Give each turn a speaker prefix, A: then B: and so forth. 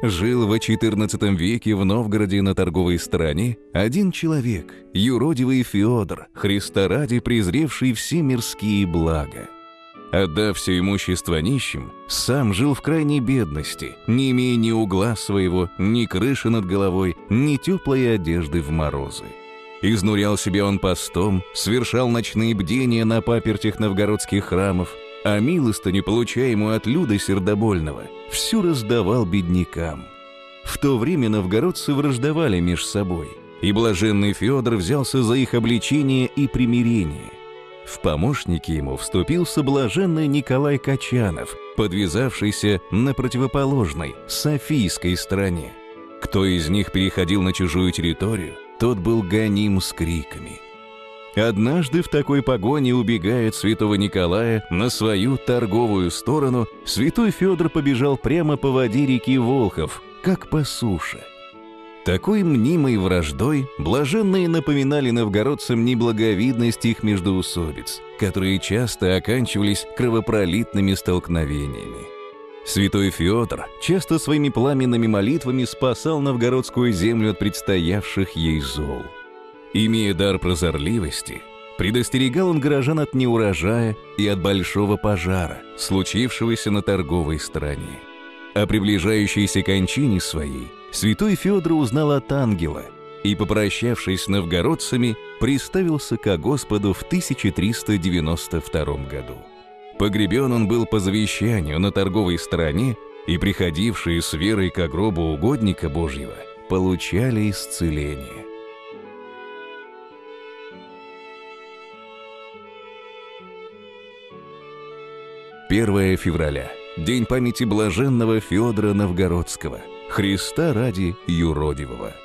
A: Жил во XIV веке в Новгороде на торговой стороне один человек, юродивый Феодор, Христа ради презревший все мирские блага. Отдав все имущество нищим, сам жил в крайней бедности, не имея ни угла своего, ни крыши над головой, ни теплой одежды в морозы. Изнурял себя он постом, совершал ночные бдения на папертях новгородских храмов, а милостыню, получаемую от люда сердобольного, всю раздавал беднякам. В то время новгородцы враждовали меж собой, и блаженный Феодор взялся за их обличение и примирение. В помощники ему вступился блаженный Николай Качанов, подвязавшийся на противоположной, Софийской стороне. Кто из них переходил на чужую территорию, тот был гоним с криками. Однажды в такой погоне убегая от святого Николая на свою торговую сторону, святой Феодор побежал прямо по воде реки Волхов, как по суше. Такой мнимой враждой блаженные напоминали новгородцам неблаговидность их междоусобиц, которые часто оканчивались кровопролитными столкновениями. Святой Феодор часто своими пламенными молитвами спасал новгородскую землю от предстоявших ей зол. Имея дар прозорливости, предостерегал он горожан от неурожая и от большого пожара, случившегося на торговой стороне. О приближающейся кончине своей святой Феодор узнал от ангела и, попрощавшись с новгородцами, приставился ко Господу в 1392 году. Погребен он был по завещанию на торговой стороне, и приходившие с верой ко гробу угодника Божьего получали исцеление. 1 февраля. День памяти блаженного Феодора Новгородского, Христа ради юродивого.